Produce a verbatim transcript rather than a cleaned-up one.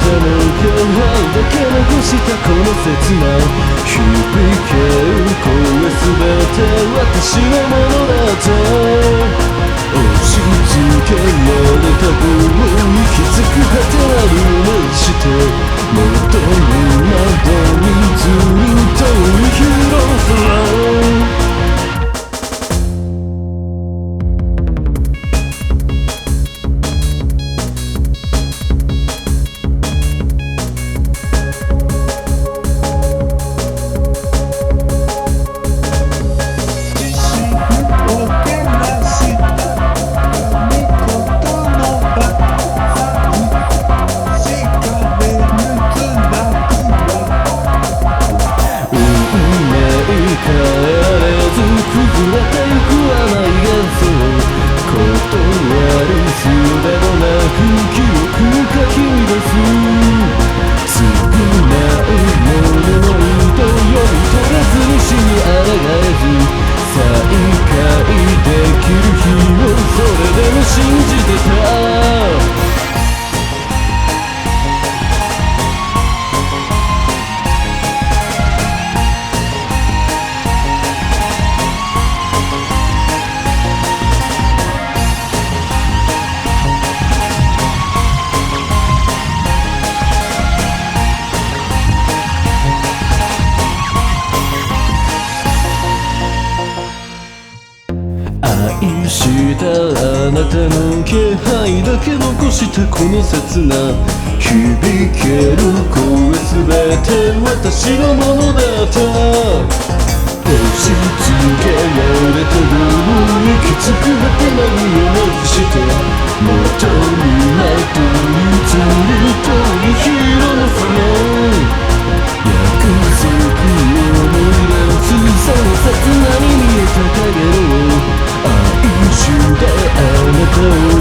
気配だけ残したこの切な響ける声すべて私のものだと押し付けられた分を息づく果てなる思いして戻るまでにずっと生きろ空愛したあなたの気配だけ残したこの切な響ける声すべて私のものだった押し付けられた分を息つく果てなる思いして戻るまでにずっと生きろのフロー約束を思い出すその切なに見えた影の愛中であなたを